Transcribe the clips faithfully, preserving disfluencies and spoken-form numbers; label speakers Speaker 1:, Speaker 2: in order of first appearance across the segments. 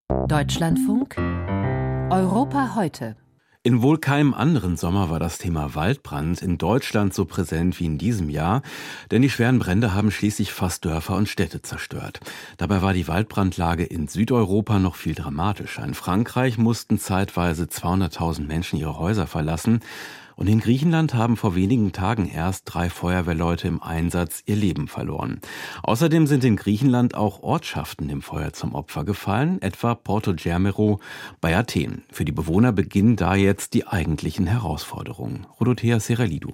Speaker 1: Deutschlandfunk Europa heute.
Speaker 2: In wohl keinem anderen Sommer war das Thema Waldbrand in Deutschland so präsent wie in diesem Jahr, denn die schweren Brände haben schließlich fast Dörfer und Städte zerstört. Dabei war die Waldbrandlage in Südeuropa noch viel dramatischer. In Frankreich mussten zeitweise zweihunderttausend Menschen ihre Häuser verlassen. Und in Griechenland haben vor wenigen Tagen erst drei Feuerwehrleute im Einsatz ihr Leben verloren. Außerdem sind in Griechenland auch Ortschaften dem Feuer zum Opfer gefallen, etwa Porto Germero bei Athen. Für die Bewohner beginnen da jetzt die eigentlichen Herausforderungen. Rodothea Seralidou.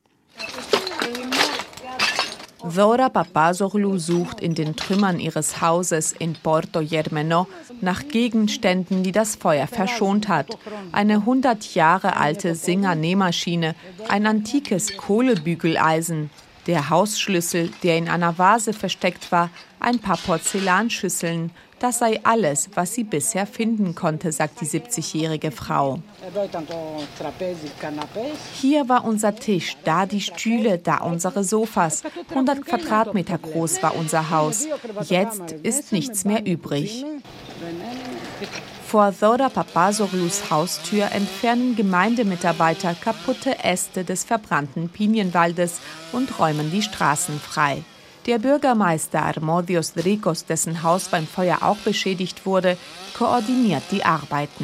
Speaker 3: Dora Papazoglou sucht in den Trümmern ihres Hauses in Porto Germeno nach Gegenständen, die das Feuer verschont hat. Eine hundert Jahre alte Singer-Nähmaschine, ein antikes Kohlebügeleisen, der Hausschlüssel, der in einer Vase versteckt war, ein paar Porzellanschüsseln. Das sei alles, was sie bisher finden konnte, sagt die siebzigjährige Frau. Hier war unser Tisch, da die Stühle, da unsere Sofas. hundert Quadratmeter groß war unser Haus. Jetzt ist nichts mehr übrig. Vor Dora Papazoglous Haustür entfernen Gemeindemitarbeiter kaputte Äste des verbrannten Pinienwaldes und räumen die Straßen frei. Der Bürgermeister Armodios Drikos, dessen Haus beim Feuer auch beschädigt wurde, koordiniert die Arbeiten.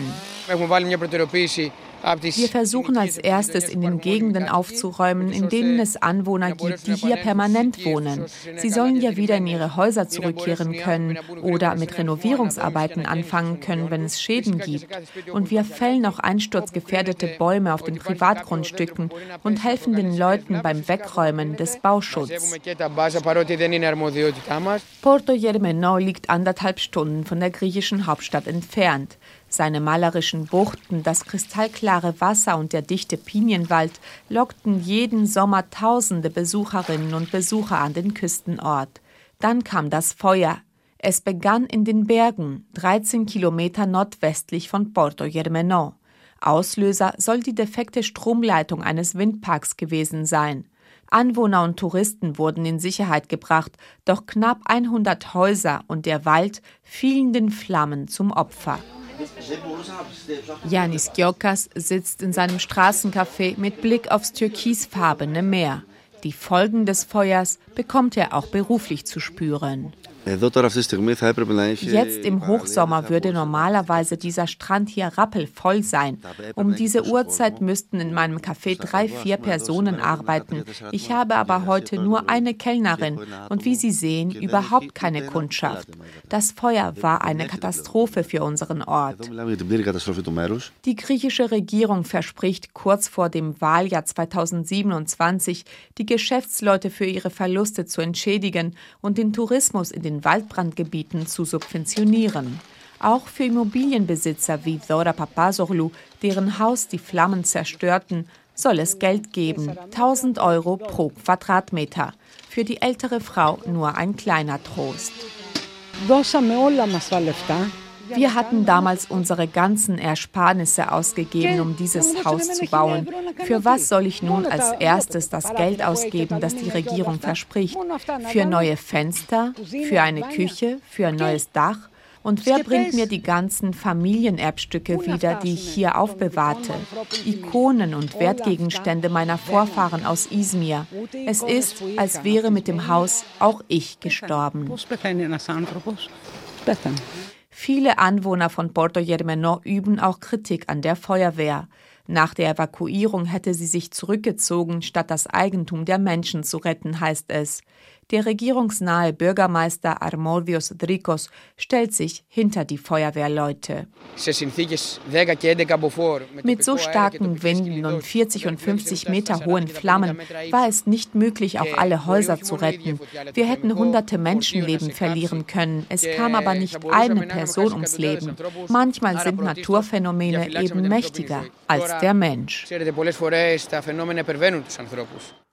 Speaker 3: Wir versuchen als erstes in den Gegenden aufzuräumen, in denen es Anwohner gibt, die hier permanent wohnen. Sie sollen ja wieder in ihre Häuser zurückkehren können oder mit Renovierungsarbeiten anfangen können, wenn es Schäden gibt. Und wir fällen auch einsturzgefährdete Bäume auf den Privatgrundstücken und helfen den Leuten beim Wegräumen des Bauschutzes. Porto Germeno liegt anderthalb Stunden von der griechischen Hauptstadt entfernt. Seine malerischen Buchten, das kristallklare Wasser und der dichte Pinienwald lockten jeden Sommer tausende Besucherinnen und Besucher an den Küstenort. Dann kam das Feuer. Es begann in den Bergen, dreizehn Kilometer nordwestlich von Porto Germeno. Auslöser soll die defekte Stromleitung eines Windparks gewesen sein. Anwohner und Touristen wurden in Sicherheit gebracht, doch knapp hundert Häuser und der Wald fielen den Flammen zum Opfer. Yannis Giokas sitzt in seinem Straßencafé mit Blick aufs türkisfarbene Meer. Die Folgen des Feuers bekommt er auch beruflich zu spüren. Jetzt im Hochsommer würde normalerweise dieser Strand hier rappelvoll sein. Um diese Uhrzeit müssten in meinem Café drei, vier Personen arbeiten. Ich habe aber heute nur eine Kellnerin und wie Sie sehen, überhaupt keine Kundschaft. Das Feuer war eine Katastrophe für unseren Ort. Die griechische Regierung verspricht kurz vor dem Wahljahr zweitausendsiebenundzwanzig, die Geschäftsleute für ihre Verluste zu entschädigen und den Tourismus in den Waldbrandgebieten zu subventionieren. Auch für Immobilienbesitzer wie Dora Papazoglou, deren Haus die Flammen zerstörten, soll es Geld geben, tausend Euro pro Quadratmeter. Für die ältere Frau nur ein kleiner Trost. Wir hatten damals unsere ganzen Ersparnisse ausgegeben, um dieses Haus zu bauen. Für was soll ich nun als erstes das Geld ausgeben, das die Regierung verspricht? Für neue Fenster? Für eine Küche? Für ein neues Dach? Und wer bringt mir die ganzen Familienerbstücke wieder, die ich hier aufbewahrte? Ikonen und Wertgegenstände meiner Vorfahren aus Izmir. Es ist, als wäre mit dem Haus auch ich gestorben. Viele Anwohner von Porto Germeno üben auch Kritik an der Feuerwehr. Nach der Evakuierung hätte sie sich zurückgezogen, statt das Eigentum der Menschen zu retten, heißt es. Der regierungsnahe Bürgermeister Armodios Drikos stellt sich hinter die Feuerwehrleute. Mit so starken Winden und vierzig und fünfzig Meter hohen Flammen war es nicht möglich, auch alle Häuser zu retten. Wir hätten hunderte Menschenleben verlieren können. Es kam aber nicht eine Person ums Leben. Manchmal sind Naturphänomene eben mächtiger als der Mensch.